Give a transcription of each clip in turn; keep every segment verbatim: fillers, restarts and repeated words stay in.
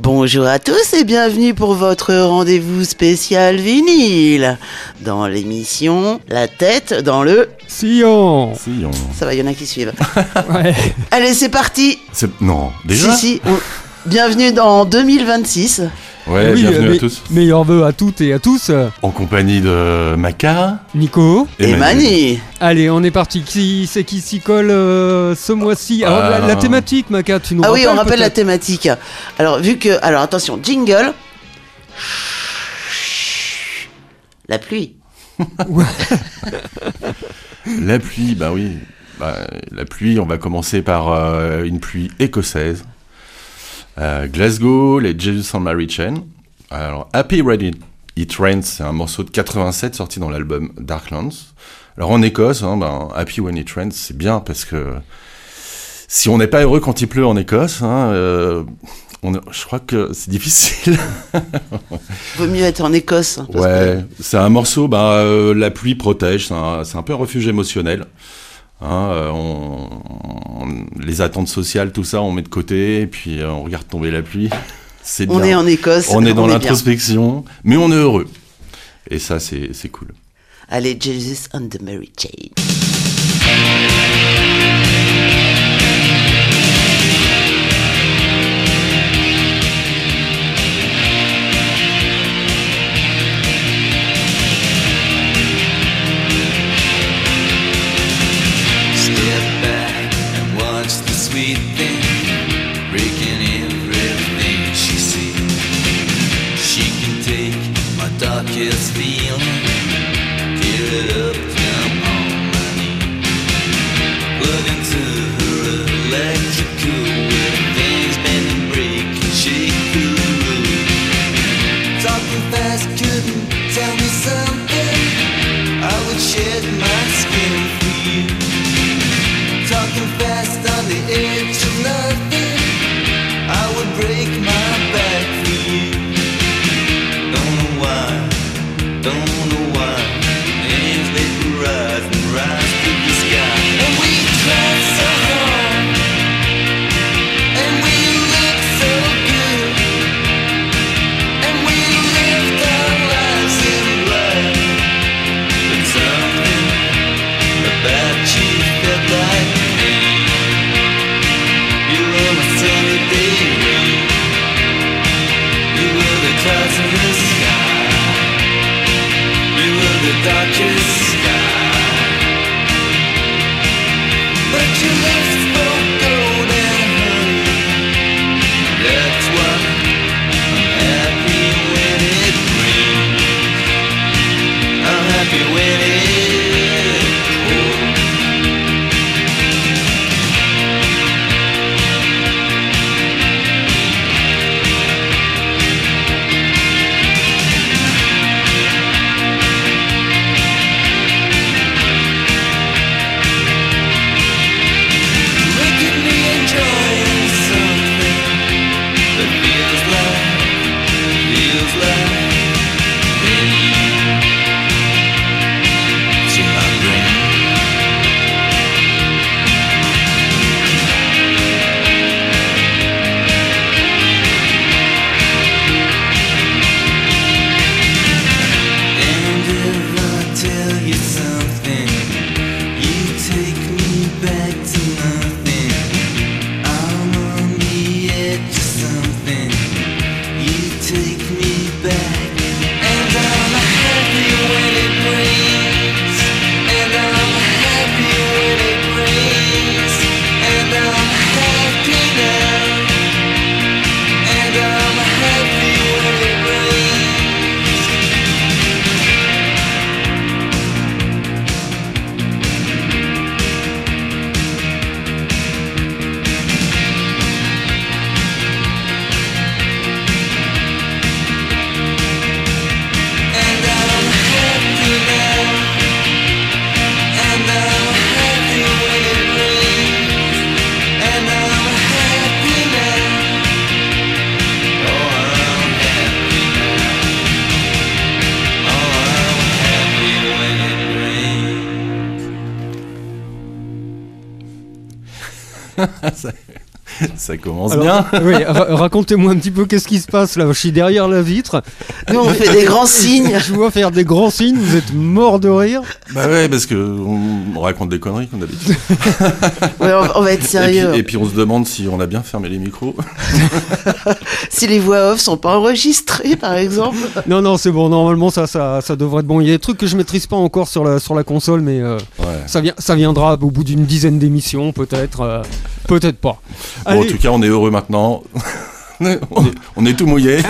Bonjour à tous et bienvenue pour votre rendez-vous spécial vinyle dans l'émission La tête dans le sillon. Sillon. Ça va, il y en a qui suivent. Ouais. Allez, c'est parti. C'est... Non, déjà Si, si. On... Bienvenue dans deux mille vingt-six. Ouais, oui, bienvenue mais, à tous. Meilleurs vœux à toutes et à tous. En compagnie de Maca Nico. Et, et Mani. Allez, on est parti. Qui c'est qui s'y colle euh, ce mois-ci? Alors, ah. la, la thématique, Maca, tu nous Ah rappelles? oui, on rappelle peut-être la thématique. Alors, vu que... Alors, attention, jingle. La pluie. La pluie, bah oui. Bah, la pluie, on va commencer par euh, une pluie écossaise. Euh, Glasgow, les Jesus and Mary Chain. Alors, Happy When It, It Rains, c'est un morceau de quatre-vingt-sept sorti dans l'album Darklands. Alors, en Écosse, hein, ben, Happy When It Rains, c'est bien parce que si on n'est pas heureux quand il pleut en Écosse, hein, euh, on, je crois que c'est difficile. Vaut mieux être en Écosse. Parce ouais, que... c'est un morceau, bah, euh, la pluie protège, c'est un, c'est un peu un refuge émotionnel. Hein, euh, on, on, les attentes sociales, tout ça, on met de côté, et puis euh, on regarde tomber la pluie. C'est bien. On est en Écosse. On est dans on l'introspection, est mais on est heureux. Et ça, c'est, c'est cool. Allez, Jesus and the Mary Chain. Darkest feeling, give it up, jump on my knee. Plug into her electrical where things bend and break and shake through the room. Talking fast, couldn't tell me something. I would shed my skin for you. Talking fast on the edge of nothing. I would break my back for you. Don't know why, names vaporize and rise to the sky. And we tried so hard, and we looked so good, and we lived our lives in black. But something about you felt like pain. You were my sunny day rain. You were the clouds in the sky. The darkest sky, but your lips both gold and honey. That's why I'm happy when it rains. I'm happy when it's cold. Ça commence Alors, bien. Oui, ra- racontez-moi un petit peu qu'est-ce qui se passe là. Je suis derrière la vitre. Nous, on fait des grands signes. Je vois faire des grands signes. Vous êtes mort de rire. Bah ouais, parce que on, on raconte des conneries comme d'habitude. Ouais, on, on va être Et puis, sérieux. et puis on se demande si on a bien fermé les micros. Si les voix off sont pas enregistrées, par exemple. Non, non, c'est bon. Normalement, ça, ça, ça devrait être bon. Il y a des trucs que je maîtrise pas encore sur la, sur la console, mais euh, Ouais. ça, vient, ça viendra au bout d'une dizaine d'émissions, peut-être. euh, peut-être pas. Bon, en Allez. tout cas, on est heureux maintenant. on, est, on est tout mouillé.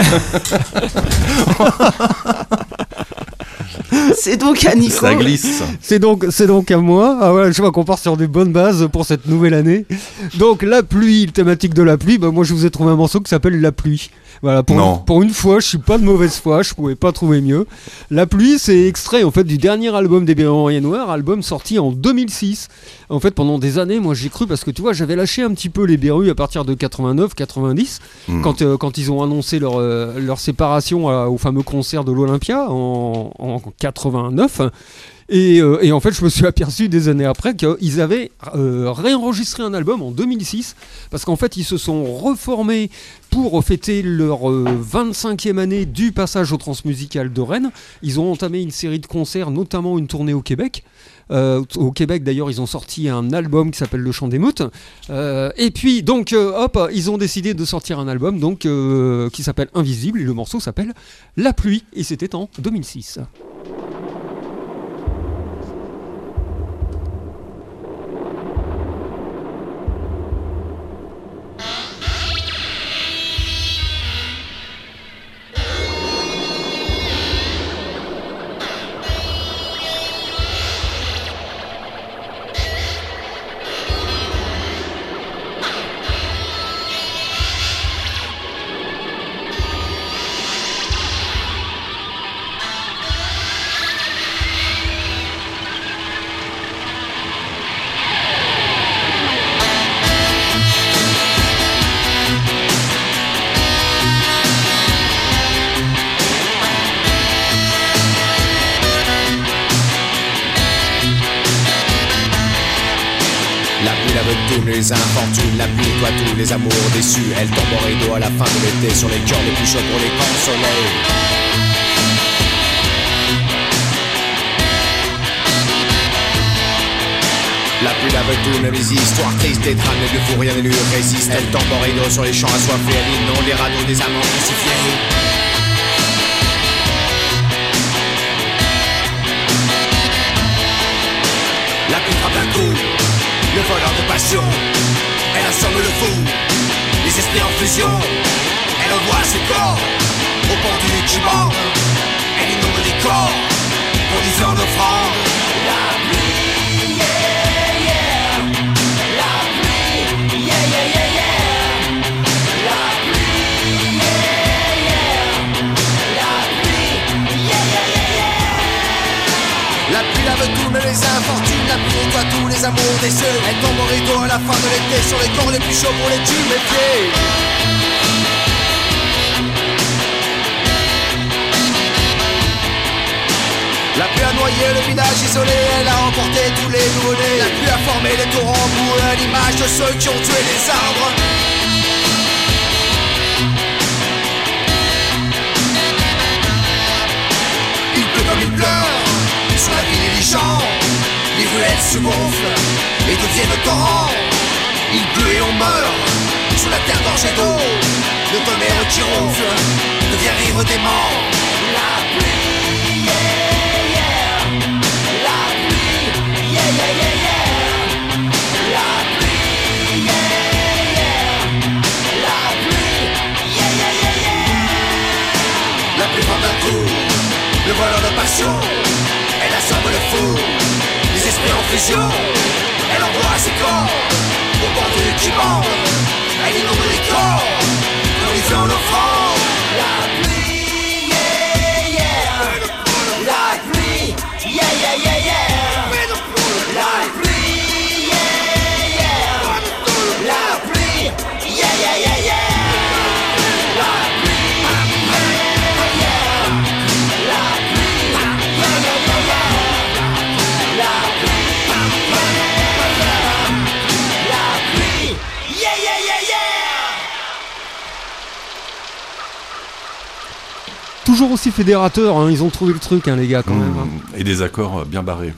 C'est donc à Nico. Ça glisse. C'est donc, c'est donc à moi. Ah ouais, je vois qu'on part sur des bonnes bases pour cette nouvelle année. Donc la pluie, thématique de la pluie. Bah moi je vous ai trouvé un morceau qui s'appelle La pluie. Voilà, pour, Non. Une, pour une fois, je suis pas de mauvaise foi, je pouvais pas trouver mieux. La pluie, c'est extrait en fait du dernier album des Berruriers Noirs, album sorti en deux mille six. En fait, pendant des années, moi j'ai cru parce que tu vois, j'avais lâché un petit peu les Berrues à partir de quatre-vingt-neuf quatre-vingt-dix Hmm. quand, euh, quand ils ont annoncé leur, euh, leur séparation à- au fameux concert de l'Olympia en, en quatre-vingt-neuf. Et, euh, et en fait, je me suis aperçu des années après qu'ils avaient euh, réenregistré un album en deux mille six, parce qu'en fait, ils se sont reformés pour fêter leur euh, vingt-cinquième année du passage au Transmusical de Rennes. Ils ont entamé une série de concerts, notamment une tournée au Québec. Euh, au Québec, d'ailleurs, ils ont sorti un album qui s'appelle Le Chant des Meutes. Euh, et puis, donc, euh, hop, ils ont décidé de sortir un album donc, euh, qui s'appelle Invisible, et le morceau s'appelle La pluie, et c'était en deux mille six. La pluie lave tous les infortunes, la pluie nettoie tous les amours déçus. Elle tombe en rideau à la fin de l'été sur les cœurs les plus chauds pour les consoler. La pluie lave toutes les histoires tristes, des drames, les fous, rien ne lui résiste. Elle tombe en rideau sur les champs assoiffés, elle inonde les radeaux des amants crucifiés. La pluie frappe un coup, le voleur de passion. Elle assomme le fou, les esprits en fusion. Elle envoie ses corps au pendu qui bande. Elle inonde les corps pour lui faire une offrande. La pluie, yeah, yeah. La pluie, yeah, yeah, yeah, yeah. La pluie, yeah, yeah. La pluie, yeah, yeah, yeah, yeah. La pluie lave tout, mais les infortunes. La pluie nettoie tous les amours des cieux. Elle tombe au rideau à la fin de l'été sur les corps les plus chauds pour les tuméfier. La pluie a noyé le village isolé, elle a emporté tous les nouveau-nés. La pluie a formé les torrents boueux à l'image de ceux qui ont tué les arbres. Il pleut comme il pleure sur la ville et les champs. Les ruelles se gonflent et deviennent torrents. Il pleut et on meurt sous la terre gorgée d'eau. Le tonnerre qui ronfle devient rire dément. La pluie, yeah, yeah. La pluie, yeah, yeah, yeah, yeah. La pluie, yeah, yeah. La pluie, yeah, yeah, yeah, yeah. La pluie frappe un coup, le voleur de passion. Elle assomme le fou, les esprits en fusion. Elle envoie ses corps au pendu qui bande. Elle inonde les corps pour lui faire une offrande. La pluie, yeah, yeah. La pluie, yeah, yeah, yeah, yeah. La pluie, yeah, yeah. La pluie, yeah, yeah, yeah, yeah. La pluie, yeah, yeah. La pluie, yeah, yeah, yeah, yeah. La pluie, yeah, yeah, yeah, yeah. La pluie, yeah, toujours aussi fédérateurs, hein, ils ont trouvé le truc, hein, les gars, quand Mmh, même. hein. Et des accords euh, bien barrés.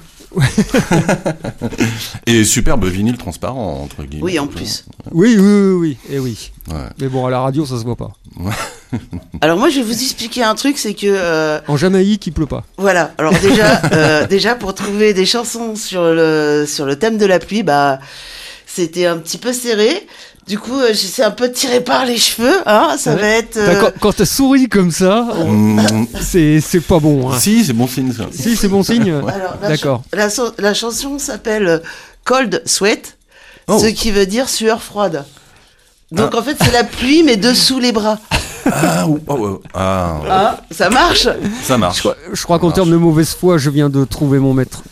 Et superbe vinyle transparent, entre guillemets. Oui, en plus. Oui, oui, oui, oui, et oui. Ouais. Mais bon, à la radio, ça se voit pas. Alors moi, je vais vous expliquer un truc, c'est que euh, En Jamaïque, il pleut pas. voilà. Alors déjà, euh, déjà pour trouver des chansons sur le sur le thème de la pluie, bah c'était un petit peu serré. Du coup, euh, j'essaie un peu tiré par les cheveux, hein. Ça Ouais. va être. euh, D'accord, quand t'as souri comme ça, on- Mmh, c'est c'est pas bon. Hein. Si, c'est bon signe ça. Si, c'est bon signe. Alors, la, D'accord. ch- la, so- la chanson s'appelle euh, Cold Sweat, Oh. ce qui veut dire sueur froide. Donc en fait, c'est la pluie, mais dessous les bras. Ah, ou- oh, oh, ah, Hein, ça marche. ça Je marche. crois, je crois qu'en marche. termes de mauvaise foi, je viens de trouver mon maître.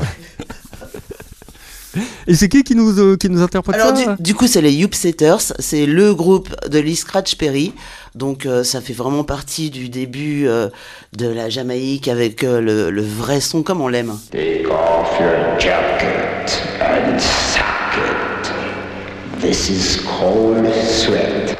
Et c'est qui qui nous, euh, qui nous interprète Alors du, ça du coup, c'est les Youpsetters, c'est le groupe de Lee Scratch Perry. Donc euh, ça fait vraiment partie du début euh, de la Jamaïque avec euh, le, le vrai son comme on l'aime. Take off your jacket and suck it. This is cold sweat.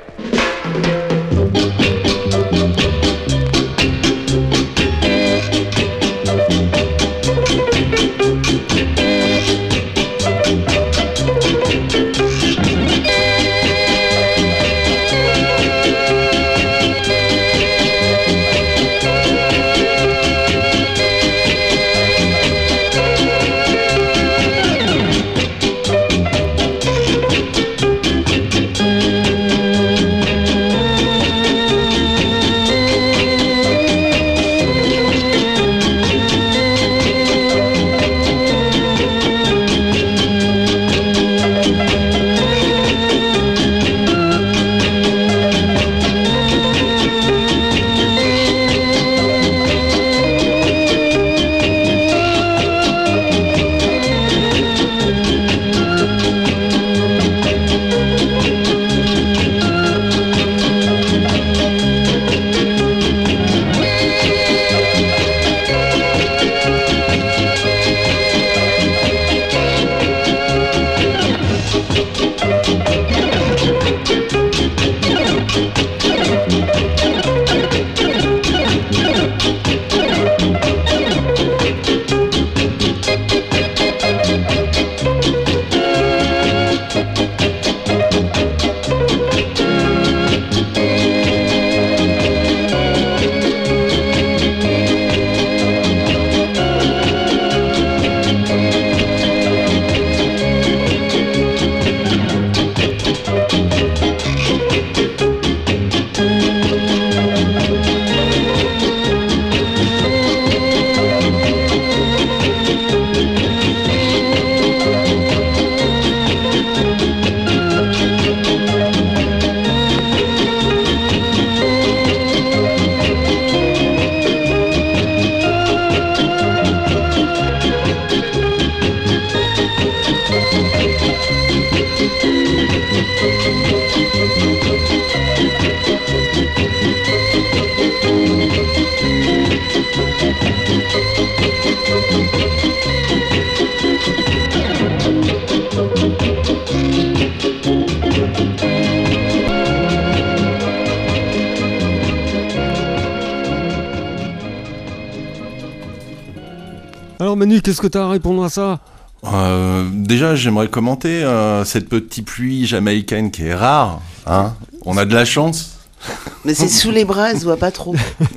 Alors Manu, qu'est-ce que t'as à répondre à ça? Euh, déjà, j'aimerais commenter euh, cette petite pluie jamaïcaine qui est rare. Hein. On a de la chance. Mais c'est sous les bras, elle se voit pas trop.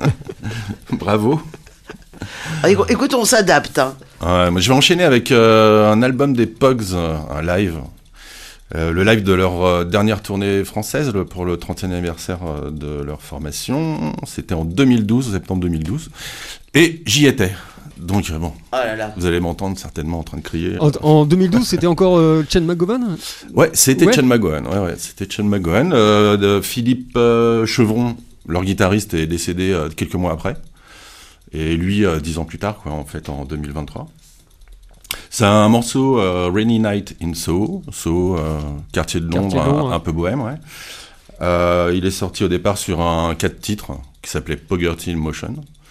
Bravo. Ah, écou- écoute, on s'adapte. Hein. Ouais, moi, je vais enchaîner avec euh, un album des Pogs, euh, un live. Euh, le live de leur euh, dernière tournée française le, pour le trentième anniversaire euh, de leur formation. C'était en deux mille douze, septembre deux mille douze. Et j'y étais. Donc, euh, bon, Oh là là. vous allez m'entendre certainement en train de crier. En, en deux mille douze, c'était encore euh, Chen McGovern? Ouais, c'était Ouais. Chen McGowan. Ouais, ouais, c'était Chen McGowan. Euh, de Philippe euh, Chevron, leur guitariste, est décédé euh, quelques mois après. Et lui, euh, dix ans plus tard, quoi, en fait, en deux mille vingt-trois. C'est un morceau euh, Rainy Night in Soho, Soho, euh, quartier de Londres, Quartier de Londres, un, ouais. un peu bohème, ouais. Euh, il est sorti au départ sur un quatre titres qui s'appelait Poverty in Motion.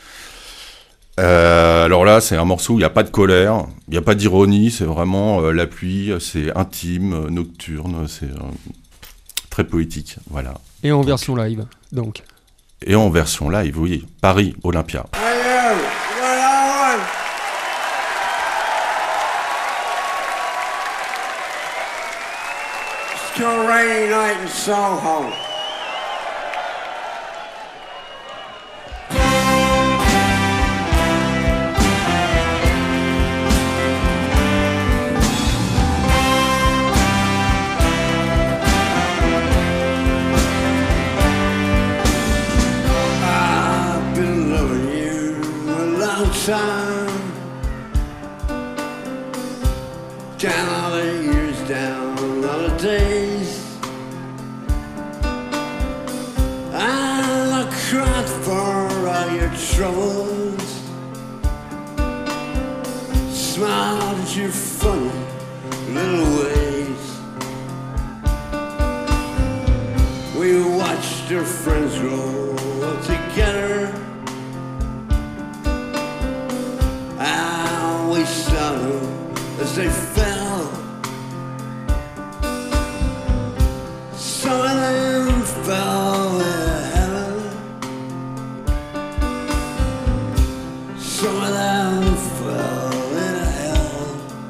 Euh, alors là, c'est un morceau où il n'y a pas de colère, il n'y a pas d'ironie, c'est vraiment euh, la pluie, c'est intime, euh, nocturne, c'est euh, très poétique, voilà. Et en version live, donc. et en version live, oui, Paris Olympia. Hey, what on? It's a rainy night in Soho. I've been loving you a long time. Down all the years, down all the days. I look out for all your troubles. Smiled at your funny little ways. We watched our friends grow up together. And we saw them as they fell. Some of them fell into heaven. Some of them fell into hell.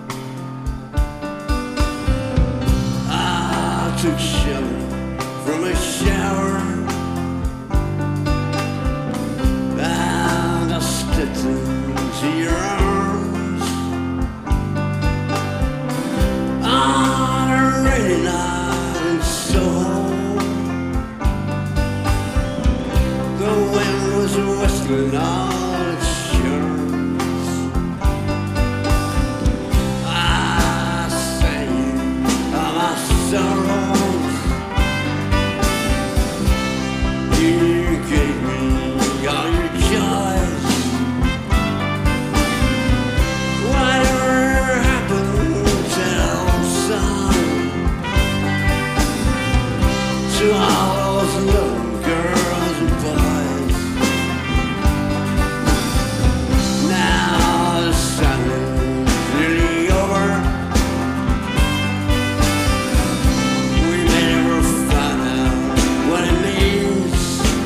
I took shelter from a shower, and I stepped into your arms on a rainy night in Soho. The wind was whistling all its charms. I sang you all my sorrows. You gave me all your joys. Whatever happened to Elsa? To all those little girls and boys. Now the sun is nearly over. We may never find out what it means.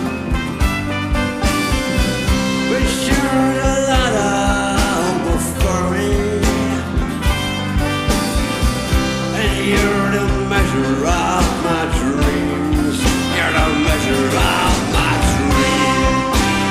But sure a lot of hope for me. And you're the measure of my dreams. You're the measure of my dreams.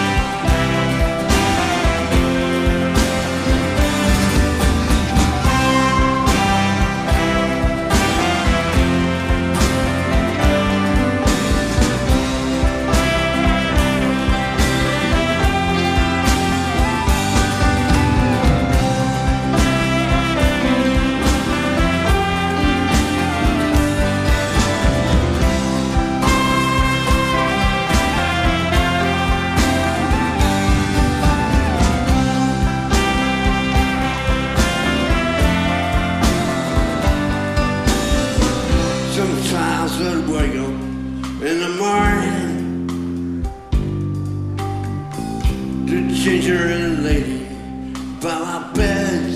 Sometimes I'd wake up in the morning to ginger and lady by my bed.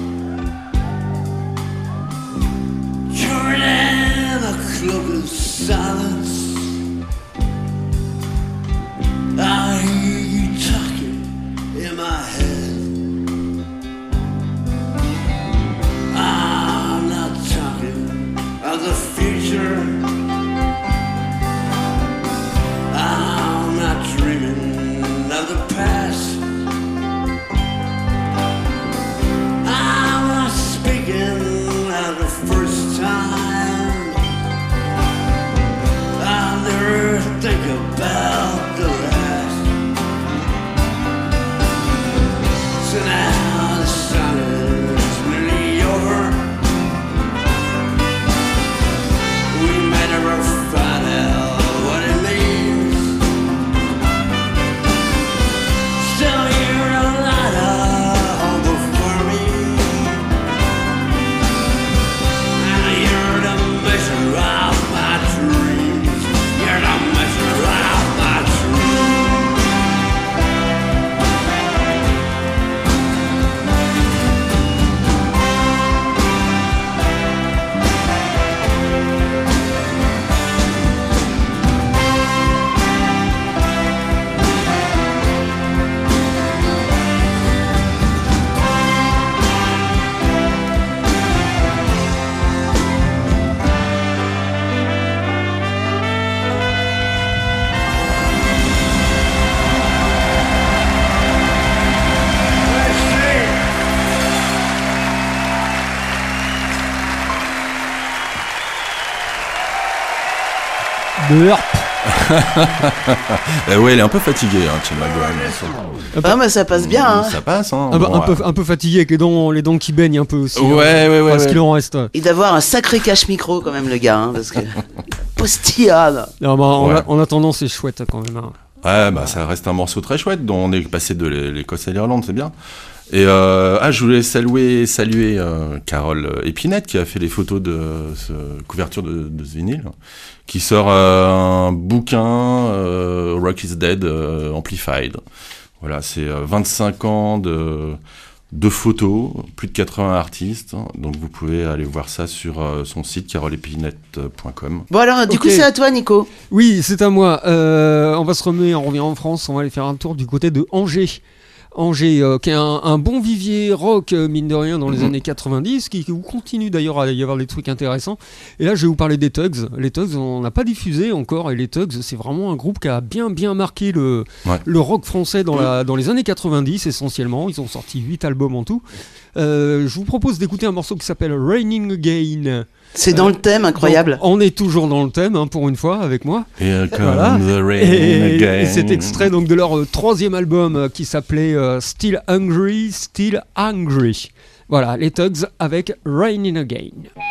Covered in a cloak of silence. I hear you talking in my head. I'm not talking of the future. I'm not dreaming of the past. I'm not speaking of the first time. I'll never think about the last. So now the sun is nearly over. We de Herp. Eh ouais, il est un peu fatigué, hein, Shane McGowan. Ah, mais ça passe bien, hein. Ça passe, hein. Un, peu- Bon, un peu, euh, un peu fatigué avec les dents, les dents qui baignent un peu aussi. Ouais, hein. ouais, ouais, Parce ouais. qu'il en reste. Il doit avoir un sacré cache-micro, quand même, le gars, hein, parce que. Postillade. Non, bah, en, Ouais. a- en attendant, c'est chouette quand même. hein. Ouais, bah ça reste un morceau très chouette, dont on est passé de l'É- l'Écosse à l'Irlande, c'est bien. Et euh, ah, je voulais saluer, saluer euh, Carole Épinette qui a fait les photos de ce couverture de, de ce vinyle, qui sort euh, un bouquin euh, Rock is Dead euh, Amplified. Voilà, c'est euh, vingt-cinq ans de de photos, plus de quatre-vingts artistes, hein. Donc vous pouvez aller voir ça sur euh, son site carole épinette point com. Bon, alors, du Ok. coup, c'est à toi, Nico. Oui, c'est à moi. Euh, on va se remettre, on revient en France, on va aller faire un tour du côté de Angers. Angers, euh, qui est un, un bon vivier rock, euh, mine de rien, dans les Mhm. années quatre-vingt-dix, qui, qui continue d'ailleurs à y avoir des trucs intéressants. Et là, je vais vous parler des Tugs. Les Tugs, on n'a pas diffusé encore, et les Tugs, c'est vraiment un groupe qui a bien, bien marqué le, Ouais. le rock français dans, la, dans les années quatre-vingt-dix, essentiellement. Ils ont sorti huit albums en tout. Euh, je vous propose d'écouter un morceau qui s'appelle Raining Again. C'est dans le thème, incroyable. Donc, on est toujours dans le thème, hein, pour une fois, avec moi. Here comes Voilà. the rain Et, again. et cet extrait donc de leur euh, troisième album euh, qui s'appelait euh, Still Hungry, Still Angry. Voilà, les Tugs avec Raining Again.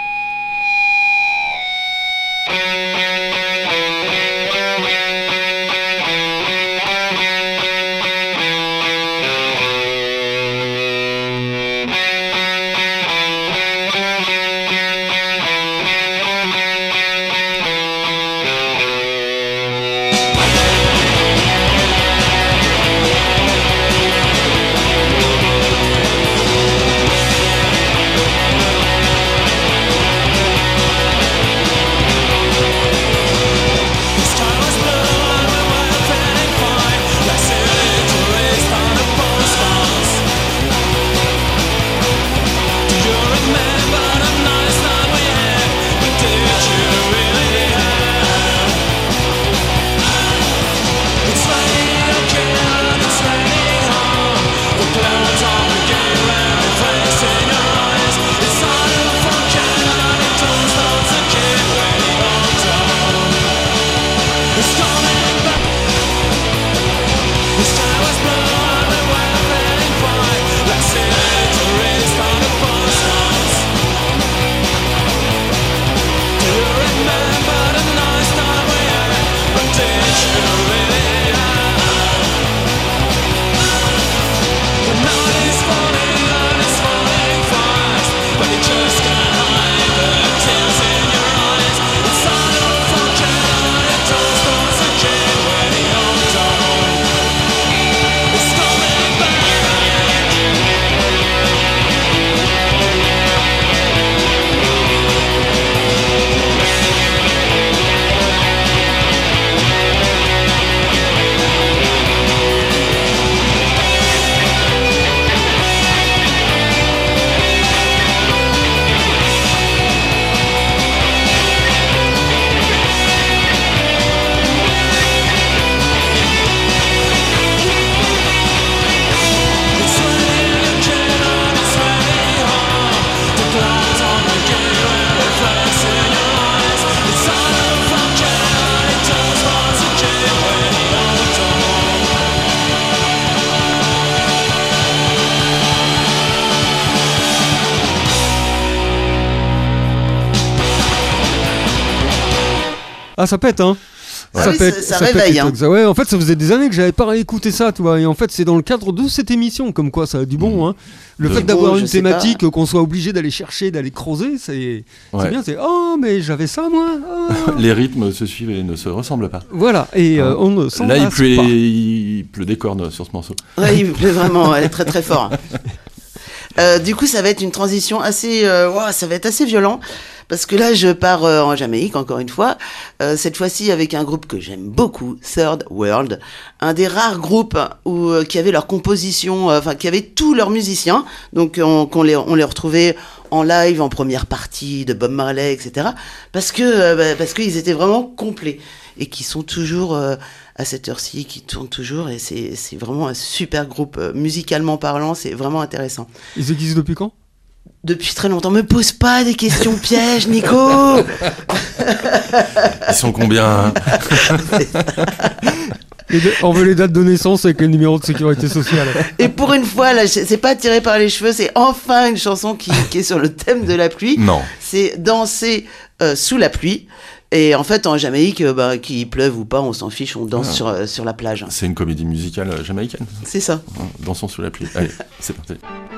Ah, ça pète, hein. Ah oui, ça- ça pète, réveille, les hein. Tugs. Ouais, en fait, ça faisait des années que j'avais pas réécouté ça, tu vois. Et en fait, c'est dans le cadre de cette émission, comme quoi ça a du bon, hein. Le De fait bon, d'avoir je une sais thématique qu'on soit obligé d'aller chercher, d'aller creuser, c'est Ouais. c'est bien. C'est oh, mais j'avais ça moi. Oh. Les rythmes se suivent et ne se ressemblent pas. Voilà. Et euh, on ne s'en Là, il lasse pleut, pas. il pleut des cornes sur ce morceau. Ouais, il me plaît vraiment, elle est très très fort. Euh, du coup, ça va être une transition assez, euh, ouah, ça va être assez violent parce que là, je pars euh, en Jamaïque encore une fois. Euh, cette fois-ci avec un groupe que j'aime beaucoup, Third World, un des rares groupes où euh, qui avait leur composition, euh, enfin qui avait tous leurs musiciens, donc on, qu'on les on les retrouvait en live, en première partie de Bob Marley, et cetera. Parce que euh, bah, parce qu'ils étaient vraiment complets et qui sont toujours euh, à cette heure-ci, qui tournent toujours, et c'est c'est vraiment un super groupe euh, musicalement parlant, c'est vraiment intéressant. Ils existent depuis quand? Depuis très longtemps. Me pose pas des questions pièges, Nico. Ils sont combien hein? Les deux- On veut les dates de naissance avec le numéro de sécurité sociale. Et pour une fois, là, c'est pas tiré par les cheveux, c'est enfin une chanson qui, qui est sur le thème de la pluie. Non. C'est danser euh, sous la pluie. Et en fait, en Jamaïque, euh, bah, qu'il pleuve ou pas, on s'en fiche, on danse Ah. sur, euh, sur la plage. C'est une comédie musicale euh, jamaïcaine. C'est ça. Hein, Dansons sous la pluie. Allez, c'est parti.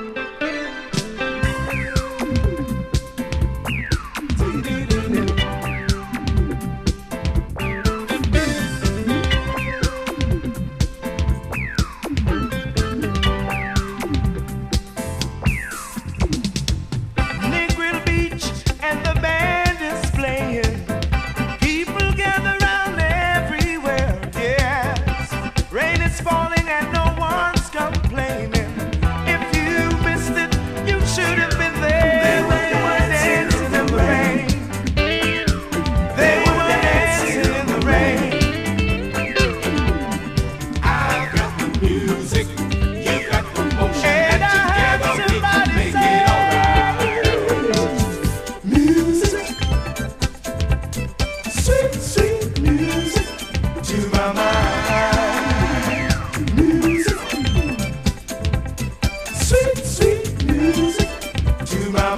Negril Beach and the band is playing. People gather round everywhere, yes. Rain is falling and no one's complaining. If you missed it, you should have been there. They were dancing in the rain. They were dancing in the rain. I've got the music, you got the motion, and together we can make it alright. Music, sweet, sweet music to my mind. Music, sweet, sweet music to my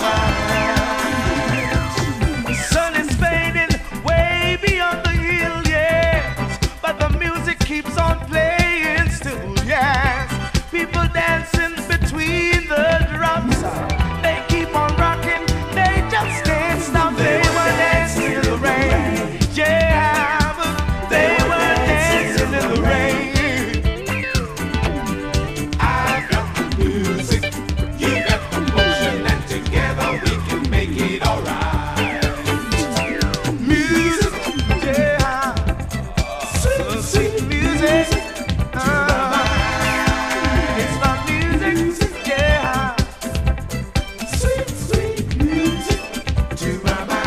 mind. The sun is fading way beyond the hill, yes, but the music keeps on playing still, yes. People dancing between the drums, they keep on rocking, they just can't stop. They were dancing in the rain, yeah, but they were dancing in the rain. I got the music, you got the motion, and together we can make it alright. Music, yeah, sweet, sweet music. Uh, it's my music, yeah. Sweet, sweet music to my mind.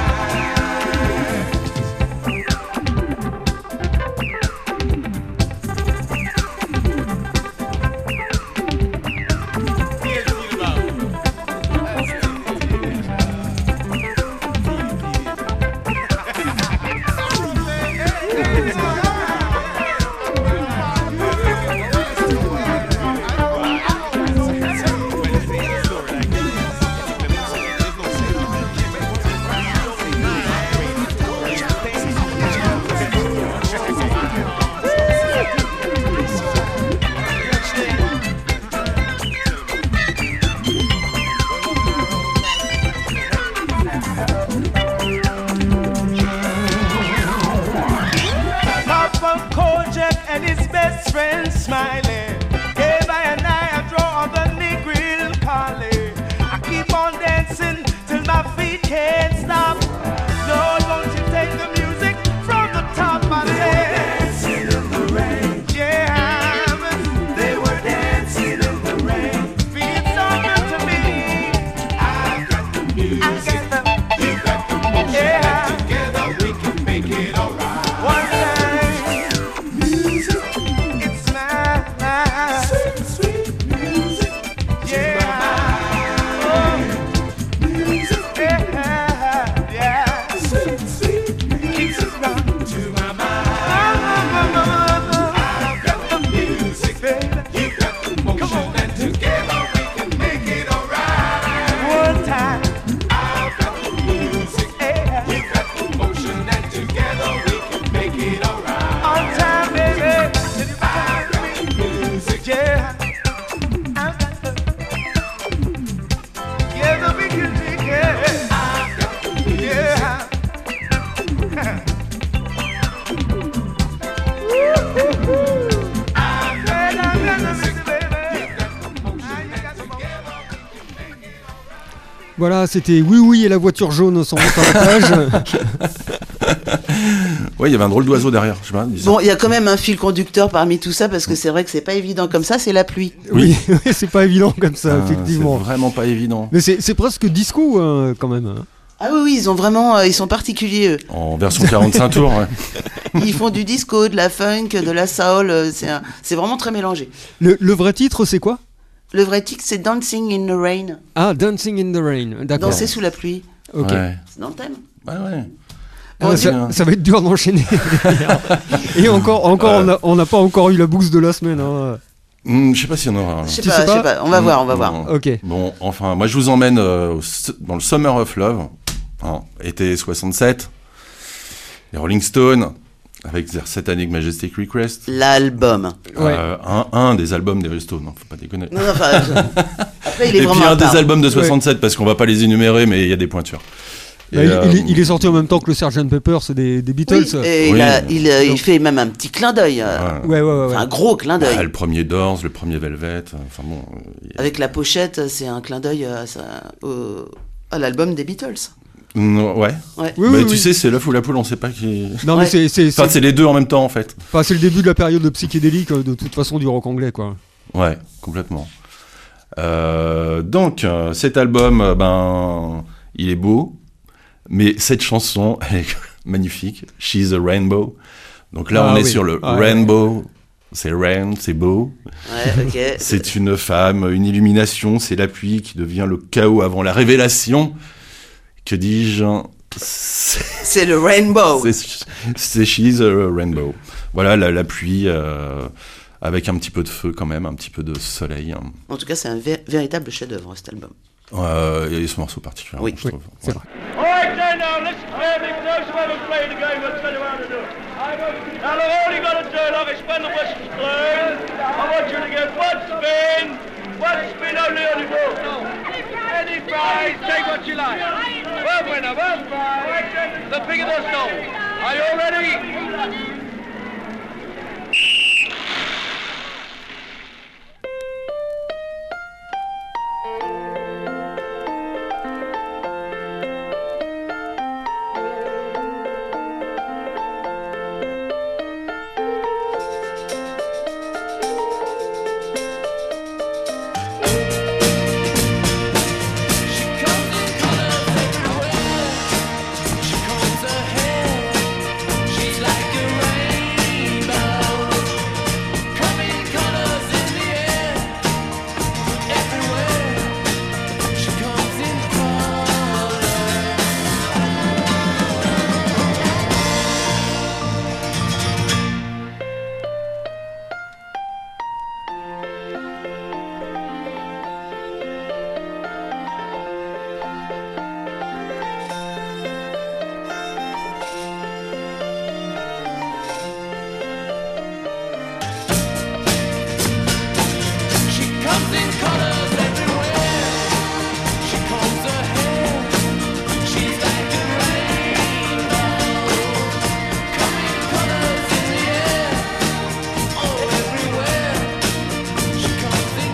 Papa Kojak and his best friend smiling. Eva and I, I draw on the Negril Collie. I keep on dancing till my feet can't stop. Lord, won't you take the music from the top of the head? Dancing in the rain. Yeah, they were dancing in the rain. Feels so good to me. I've got the music. I got the, you got the motion. Yeah. And together we can make it alright. One time, music, it's my, my sweet, sweet music. Yeah, oh, music, yeah, yeah, sweet, sweet music keeps us rocking to my mind. I've got the music, baby, you got the motion, and together we can make it alright. One time, I've got the music, yeah, you got the motion, and together we can make it alright. On time, baby, I've got the music, yeah, I've got the, yeah, the big music, yeah, I've got the music, yeah. I've got the music, baby, you got the motion, and together we can make it alright. Voilà, c'était Oui Oui et la voiture jaune sont montés à la page. Ouais, il y avait un drôle d'oiseau derrière. Je sais pas, dis ça. Bon, il y a quand même un fil conducteur parmi tout ça, parce que c'est vrai que c'est pas évident comme ça, c'est la pluie. Oui, oui, c'est pas évident comme ça, Ah, effectivement. C'est vraiment pas évident. Mais c'est c'est presque disco hein, quand même. hein. Ah oui, oui, ils ont vraiment, euh, ils sont particuliers, eux. En version quarante-cinq tours, ouais. Ils font du disco, de la funk, de la soul, euh, c'est un- c'est vraiment très mélangé. Le, le vrai titre, c'est quoi? Le vrai titre, c'est Dancing in the Rain, Ah, Dancing in the Rain, d'accord. danser sous la pluie. Ok. Ouais. C'est dans le thème. Ouais, ouais. Ah, ça, ça va être dur d'enchaîner. Et encore, encore Euh. on a- on n'a pas encore eu la bouse de la semaine. Hein. Hmm, je sais pas s'il y en aura. Je sais Tu pas, sais je sais pas pas. On va voir, on va Hmm, voir. non. Ok. Bon, enfin, moi je vous emmène euh, au s- dans le Summer of Love, hein, été soixante-sept, les Rolling Stones, avec their Satanic Majestic Request, L'album. Ouais. euh, un, un des albums des Rolling Stones, non, faut pas déconner. Non, non, enfin, je- Après, il est Et vraiment puis à un des part. albums de soixante-sept, parce qu'on va pas les énumérer, mais il y a des pointures. Bah, Et, il, euh, il est, il est sorti en même temps que le sergeant Pepper, c'est des, des Beatles. Oui, et Oui. il, a- il, euh, il Donc- fait même un petit clin d'œil. euh, ouais. Ouais, ouais, ouais. ouais. Enfin, un gros clin d'œil. Bah, le premier Doors, le premier Velvet, euh, enfin bon. euh, il y a- Avec la pochette, c'est un clin d'œil à, ça- au- à l'album des Beatles. Non, ouais. Ouais. Oui, Mais oui, tu oui. sais, c'est l'œuf ou la poule, on sait pas qui. Non, Ouais. mais c'est, c'est, Enfin, c'est, c'est les deux en même temps en fait. enfin, c'est le début de la période de psychédélique, euh, de toute façon, du rock anglais, quoi. Ouais, complètement. Euh, donc, euh, cet album, euh, ben, il est beau, mais cette chanson, elle est magnifique. She's a Rainbow. Donc là, Ah on est oui. sur le Ah ouais. Rainbow. C'est rain, c'est beau. Ouais, ok. C'est une femme, une illumination, c'est la pluie qui devient le chaos avant la révélation. Que dis-je? C'est C'est le Rainbow. c'est- c'est She's a Rainbow. Voilà, la, la pluie, euh, avec un petit peu de feu quand même, un petit peu de soleil. hein. En tout cas, c'est un vé- véritable chef-d'œuvre, cet album. Euh, et ce morceau particulièrement, Oui, je Oui, trouve. c'est Ouais. vrai. All right, then, now, listen carefully. For those who haven't played the game, I'll tell you how to do it. Now, look, all you got to do, like, is when the whistle's blown, I want you to get one spin, one spin only on the ball. Any prize, take what you like. One winner, one prize, the bigger the song. Are you all ready? She's like a rainbow, coming colors in the air. Everywhere she comes in color. She comes in colors everywhere. She combs her hair. She's like a rainbow, coming colors in the air. Oh, everywhere she comes in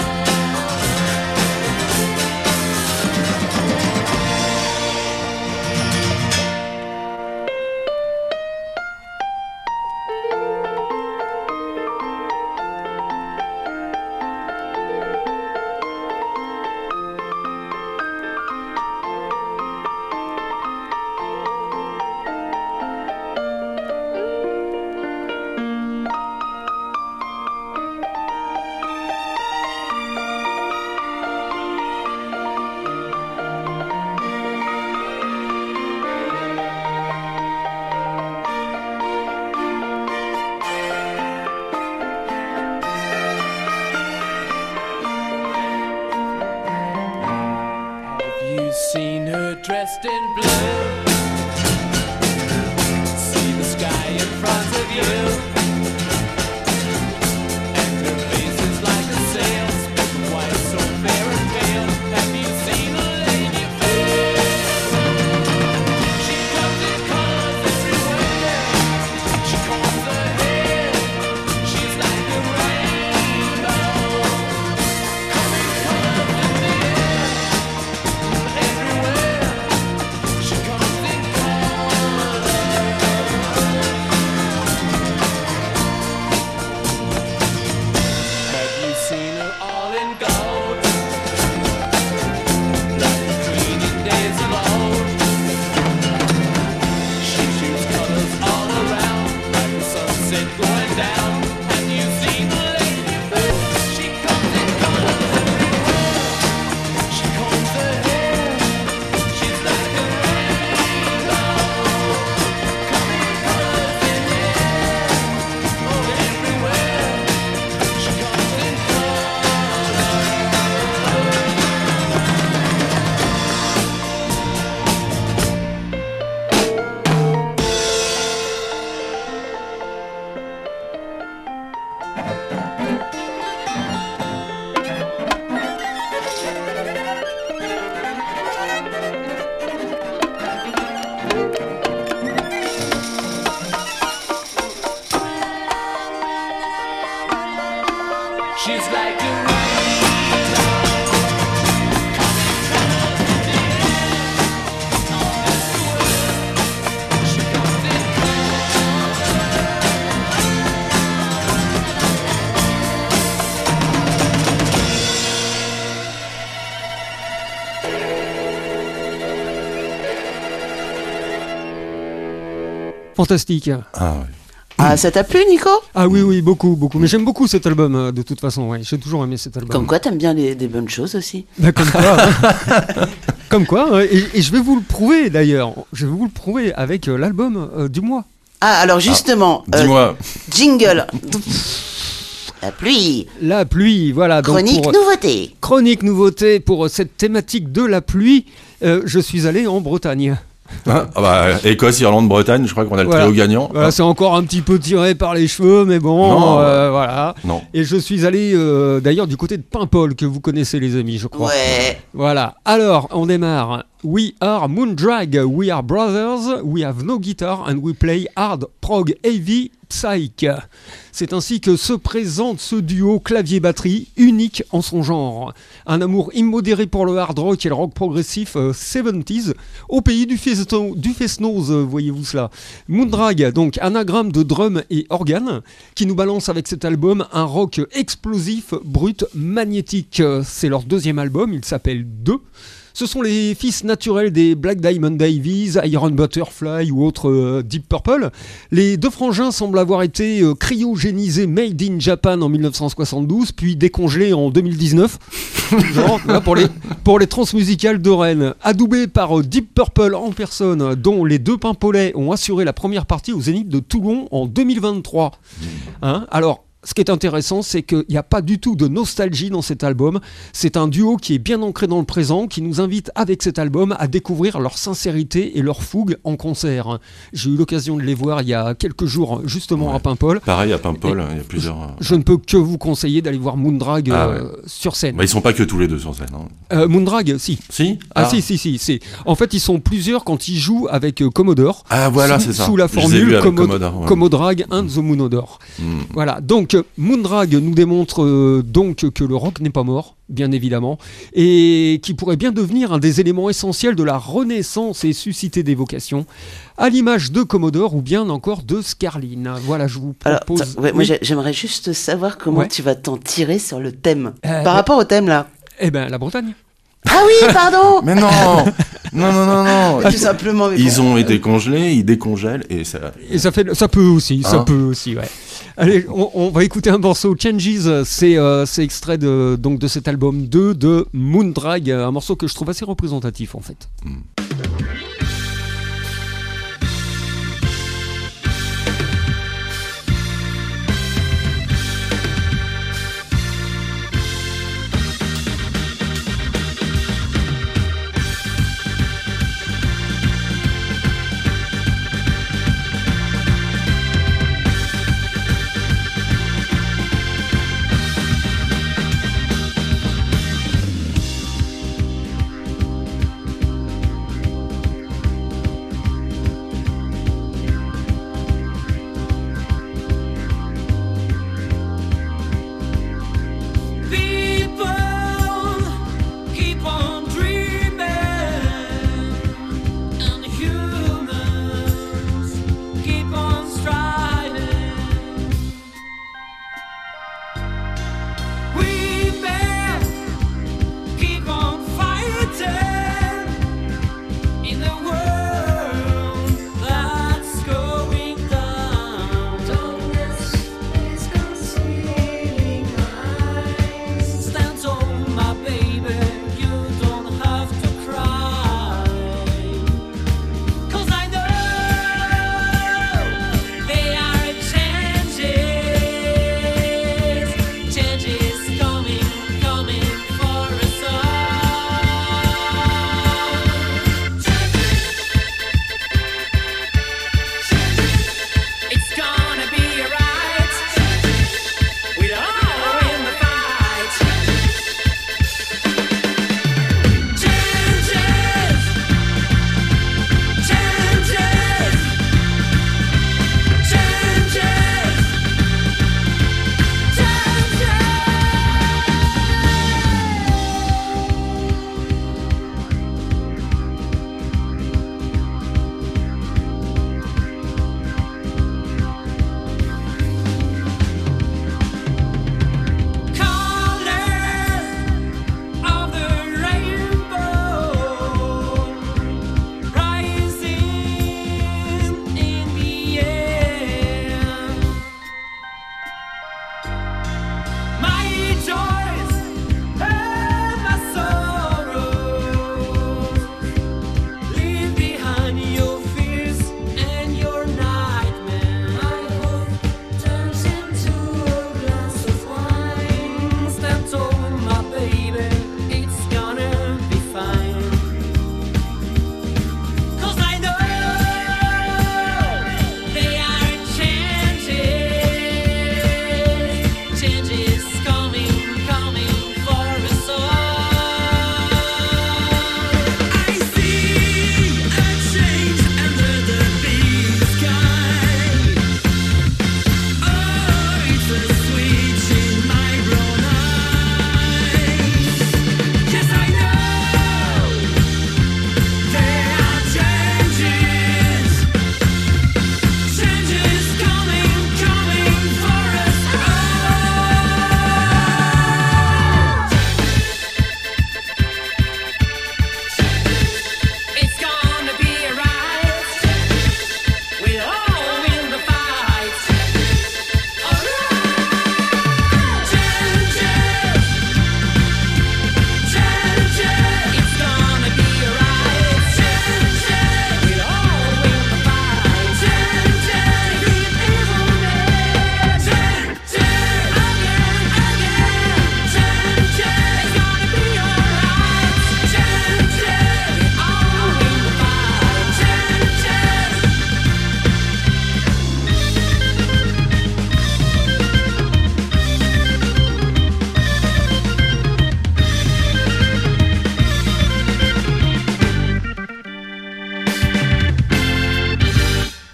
Have you seen her dressed in blue? See the sky in front of you. And her face is like a sail, split white, so fair and pale. Have you seen a lady fair? She comes in colors everywhere. She combs her hair. She's like a rainbow, coming colors in the air. Everywhere She's like a Fantastique. Ah ouais. Ah, ça t'a plu, Nico? Ah oui, oui, beaucoup, beaucoup. Mais j'aime beaucoup cet album, euh, de toute façon. Ouais. J'ai toujours aimé cet album. Comme quoi, t'aimes bien les, des bonnes choses aussi. Bah, comme quoi. hein. Comme quoi. ouais. Et, et je vais vous le prouver d'ailleurs. Je vais vous le prouver avec euh, l'album euh, du mois. Ah, alors justement, euh, Dis-moi. jingle. La pluie. La pluie, voilà. Donc Chronique pour, nouveauté. Chronique nouveauté pour euh, cette thématique de la pluie. euh, je suis allé en Bretagne. Hein ah bah, Écosse, Irlande, Bretagne, je crois qu'on a le Voilà. trio gagnant. Voilà, Ah, c'est encore un petit peu tiré par les cheveux, mais bon, Non. euh, voilà. non. Et je suis allé euh, d'ailleurs du côté de Paimpol, que vous connaissez les amis, je crois. Ouais. Voilà. Alors, on démarre. We are Moondrag, we are brothers, we have no guitar and we play hard, prog, heavy, psych. C'est ainsi que se présente ce duo clavier-batterie unique en son genre. Un amour immodéré pour le hard rock et le rock progressif euh, soixante-dix au pays du, festo- du Fest-Noz, euh, voyez-vous cela. Moondrag, donc anagramme de drum et organe, qui nous balance avec cet album un rock explosif, brut, magnétique. C'est leur deuxième album, il s'appelle deux. Ce sont les fils naturels des Black Diamond Davies, Iron Butterfly ou autres euh, Deep Purple. Les deux frangins semblent avoir été euh, cryogénisés made in Japan en dix-neuf cent soixante-douze, puis décongelés en deux mille dix-neuf. Genre, là, pour les, pour les transmusicales de Rennes. Adoubés par euh, Deep Purple en personne, dont les deux Pimpolais ont assuré la première partie au Zénith de Toulon en deux mille vingt-trois. Hein, alors, ce qui est intéressant, c'est qu'il n'y a pas du tout de nostalgie dans cet album. C'est un duo qui est bien ancré dans le présent, qui nous invite avec cet album à découvrir leur sincérité et leur fougue en concert. J'ai eu l'occasion de les voir il y a quelques jours, justement Ouais. à Paimpol. Pareil à Paimpol, il y a plusieurs. euh, Je ne peux que vous conseiller d'aller voir Moondrag Ah euh, sur scène. Bah, ils sont pas que tous les deux sur scène. Hein. Euh, Moondrag, si. Si Ah, si, si, si, si. En fait, ils sont plusieurs quand ils jouent avec euh, Commodore. Ah voilà, sous, c'est ça. Sous la Je les ai formule vus avec Commo- Commodore, ouais. Commodrag and the Moonodore. Mm. Voilà, donc euh, Moondrag nous démontre euh, donc que le rock n'est pas mort, bien évidemment, et qui pourrait bien devenir un des éléments essentiels de la renaissance et susciter des vocations, à l'image de Commodore ou bien encore de Scarlino. Voilà, je vous Alors, propose... attends, ouais, moi Oui. j'ai- j'aimerais juste savoir comment Ouais. tu vas t'en tirer sur le thème. Euh, Par mais- rapport au thème là. Eh ben, la Bretagne. Ah oui, pardon. Mais non Non, non, non, non Tout simplement. mais Ils bon. ont été congelés, ils décongèlent et ça. Et ça, fait, ça peut aussi, ça Hein peut aussi, ouais. Allez, on, on va écouter un morceau, Changes, c'est euh, c'est extrait de, donc, de cet album deux de Moondrag, un morceau que je trouve assez représentatif en fait.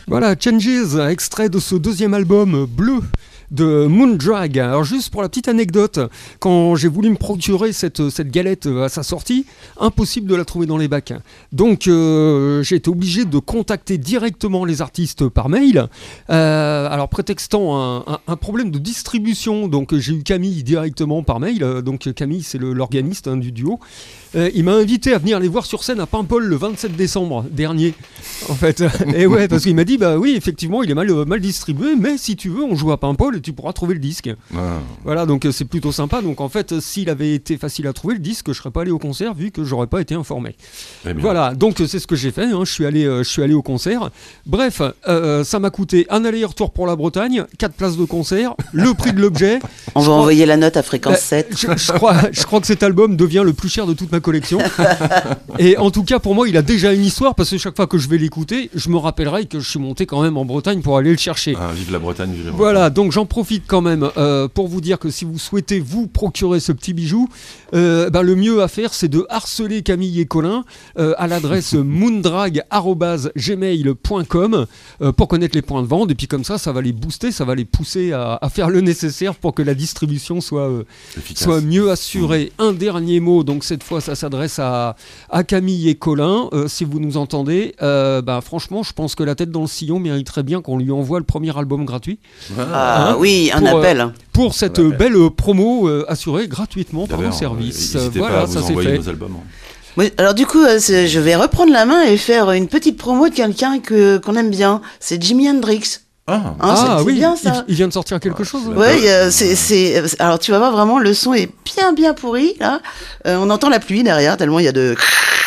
Voilà, Changes, extrait de ce deuxième album bleu de Moondrag. Alors juste pour la petite anecdote, quand j'ai voulu me procurer cette, cette galette à sa sortie, impossible de la trouver dans les bacs. Donc euh, j'ai été obligé de contacter directement les artistes par mail, euh, alors prétextant un, un, un problème de distribution. Donc j'ai eu Camille directement par mail, donc Camille c'est le, l'organiste hein, du duo. Euh, il m'a invité à venir les voir sur scène à Paimpol le vingt-sept décembre dernier, en fait. Et ouais, parce qu'il m'a dit, bah oui, effectivement, il est mal, mal distribué, mais si tu veux, on joue à Paimpol et tu pourras trouver le disque. Ah. Voilà, donc euh, c'est plutôt sympa. Donc en fait, s'il avait été facile à trouver le disque, je serais pas allé au concert vu que j'aurais pas été informé. Eh bien. Voilà, donc euh, c'est ce que j'ai fait. Hein. Je suis allé, euh, je suis allé au concert. Bref, euh, ça m'a coûté un aller-retour pour la Bretagne, quatre places de concert, le prix de l'objet. On Je va crois- envoyer la note à fréquence Bah, sept. je, je crois, je crois que cet album devient le plus cher de toute ma collection. Et en tout cas, pour moi, il a déjà une histoire parce que chaque fois que je vais l'écouter, je me rappellerai que je suis monté quand même en Bretagne pour aller le chercher. Ah, vive la Bretagne, vive la Bretagne. Voilà, donc j'en profite quand même euh, pour vous dire que si vous souhaitez vous procurer ce petit bijou, euh, ben, le mieux à faire c'est de harceler Camille et Colin euh, à l'adresse moondrag arobase gmail point com euh, pour connaître les points de vente, et puis comme ça, ça va les booster, ça va les pousser à, à faire le nécessaire pour que la distribution soit, euh, Efficace. soit mieux assurée. Un dernier mot, donc cette fois ça s'adresse à, à Camille et Colin, euh, si vous nous entendez, euh, ben, franchement je pense que La Tête dans le Sillon mériterait bien qu'on lui envoie le premier album gratuit. Ah Hein, oui, un pour, appel. euh, pour cette Un euh, appel. belle euh, promo euh, assurée gratuitement par D'ailleurs, nos services. euh, Euh, n'hésitez voilà, pas à vous ça c'est envoyer fait. nos albums. hein. Oui, alors du coup, euh, c'est- je vais reprendre la main et faire une petite promo de quelqu'un que qu'on aime bien. C'est Jimi Hendrix. Ah, Hein, c'est- Ah c'est oui, bien il, ça. il vient de sortir quelque chose. c'est hein. vrai. Ouais, euh, c'est, c'est, euh, alors tu vas voir vraiment, le son est bien bien pourri là. Euh, on entend la pluie derrière tellement il y a de.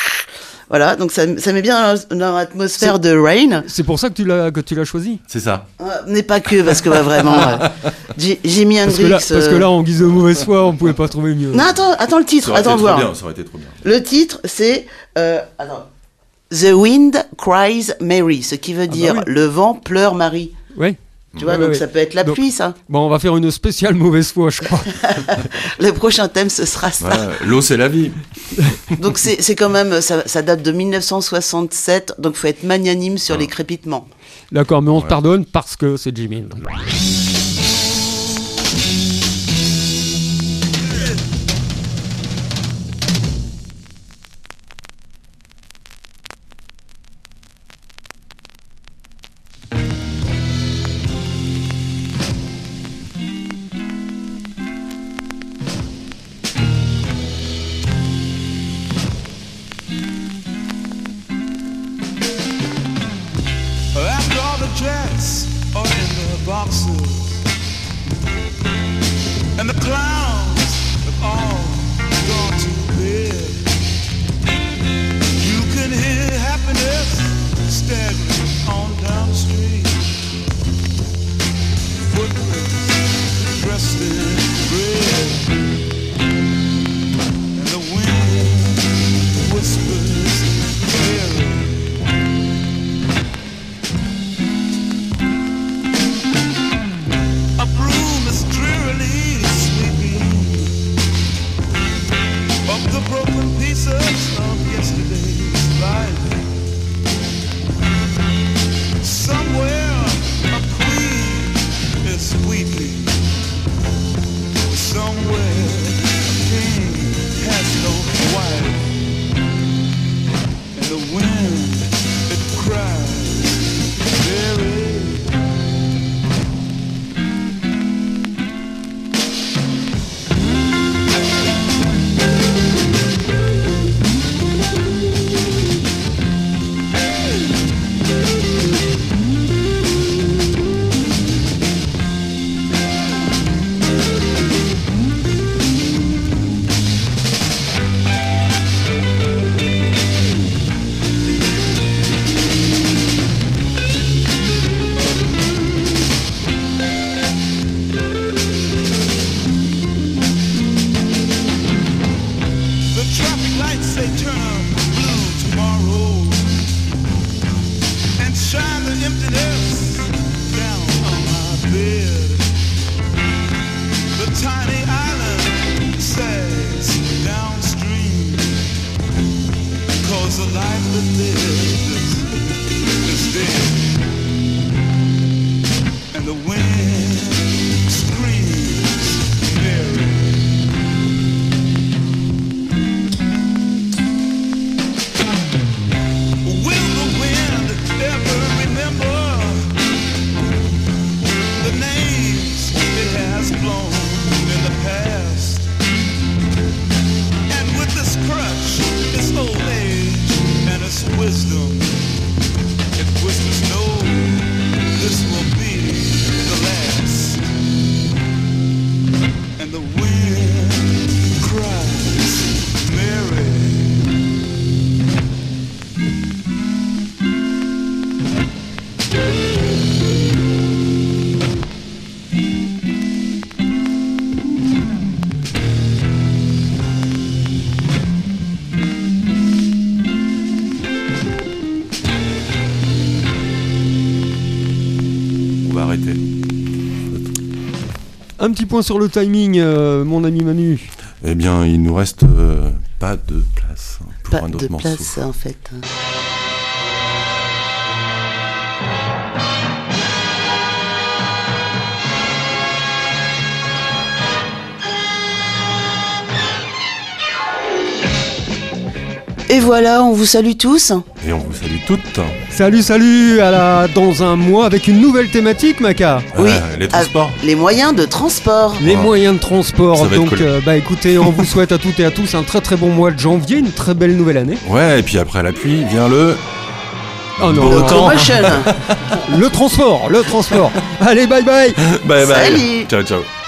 Voilà, donc ça, ça met bien dans, dans l'atmosphère de Rain. C'est pour ça que tu l'as que tu l'as choisi. c'est ça. Euh, mais pas que, parce que bah, vraiment, euh, J- Jimi Parce que, Hendrix. là, parce que euh, là, en guise de mauvaise foi, on pouvait pas trouver mieux. Non, attends, attends le Ça titre, aurait été attends trop voir. bien, ça aurait été trop bien. Le titre, c'est euh, attends. The Wind Cries Mary, ce qui veut dire bah oui. le vent pleure Marie. Ouais. Tu vois, Ouais, donc ouais. ça peut être la Donc- pluie, ça. Bon, on va faire une spéciale mauvaise foi, je crois. Le prochain thème, ce sera ça. Ouais, l'eau, c'est la vie. Donc c'est c'est quand même, ça, ça date de mille neuf cent soixante-sept, donc faut être magnanime sur les crépitements. D'accord, mais on te Ouais. pardonne parce que c'est Jimmy. After all the jets are in the boxes, va arrêter. Un petit point sur le timing, euh, mon ami Manu. Eh bien, il nous reste euh, pas de place pour Pas un autre de morceau. place en fait. Et voilà, on vous salue tous. Et on vous salue toutes. Salut, salut, à la... dans un mois avec une nouvelle thématique, Maca. Oui, Ah, les transports. ah, les moyens de transport. Les Ah. moyens de transport. Ça va être Donc, cool. euh, bah écoutez, on vous souhaite à toutes et à tous un très très bon mois de janvier, une très belle nouvelle année. Ouais, et puis après la pluie vient le... Oh non, Beau non, temps. Promotion. le transport, le transport. Allez, bye bye. Bye bye. Salut. Ciao, ciao.